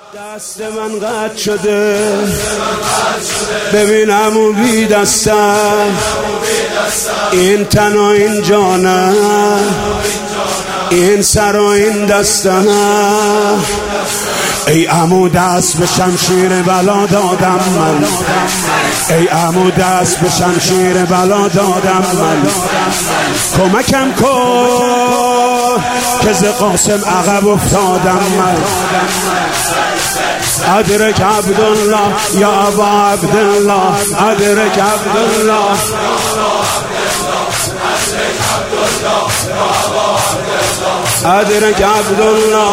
دست من قطع شده ببینم و بی دستم این تن و این جانم این سر و این دستم ای عمو دست به شمشیر بلا دادم من ای عمو دست به شمشیر بلا دادم من کمکم کن که ز قاسم عقب افتادم من ادرک عبدالله یا ابا عبدالله ادرک عبدالله ادرک عبدالله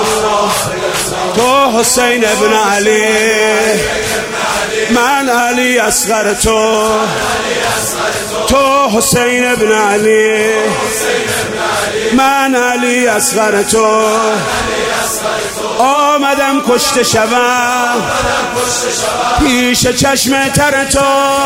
تو حسین ابن علی من علی اصغر تو حسین ابن علی من علی اصغر تو آمدم کشته شوم پیش چشم تر تو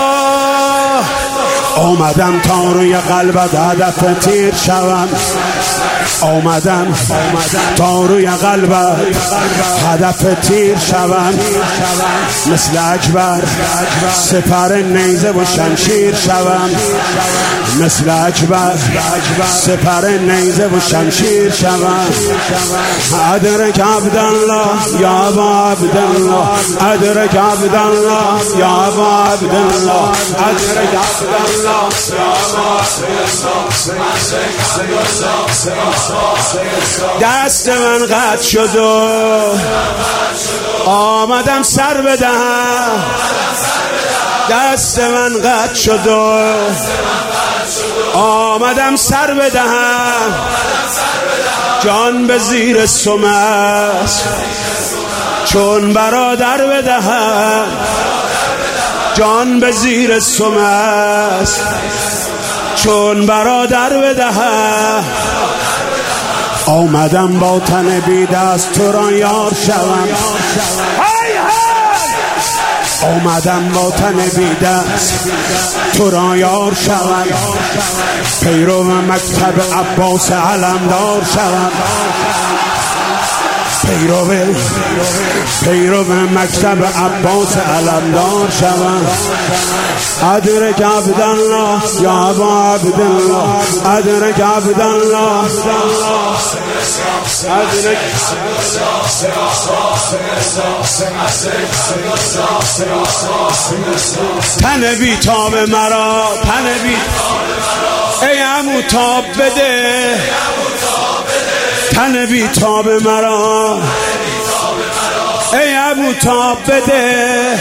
آمدم تا روی قلبت هدف تیر شوم آمدم تا روی قلبت هدف تیر شوم مثل اکبر سپر نیزه و شمشیر شوم مثل اکبر سپر نیزه و شمشیر شوم ادرک عبدالله یا ابا عبدالله ادرک عبدالله یا ابا عبدالله ادرک عبدالله دست من قطع شد و آمدم سر بدهم دست من قطع شد و آمدم سر بدهم جان به زیر سم است چون برادر بدهم جان به زیر سم است چون برادر بدهم آمدم با تن بی دست تو را یار شوم آمدم با تن بی دست تو را یار شوم پیرو مکتب عباس علمدار شوم پیرو مکتب عباس علمدار شوم ادرک عبدالله یا ابا عبدالله ادرک عبدالله ادرک تن بی تاب مرا ای عمو تاب بده تن بی تاب مرا ای عمو تاب بده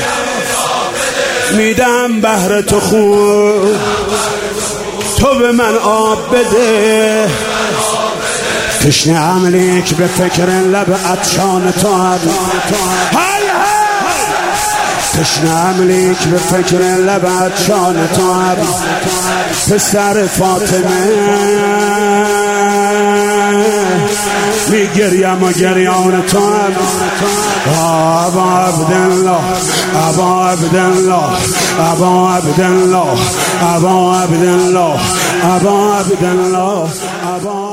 میدم بهر تو خون تو به من آب بده تشنه عملیک به فکر لب عطشان تو هم تشنه عملیک به فکر لب عطشان تو هم پسر فاطمه میگریم و گریان تو هم ابا عبدالله ابا عبدالله ابا عبدالله ابا عبدالله ابا عبدالله ابا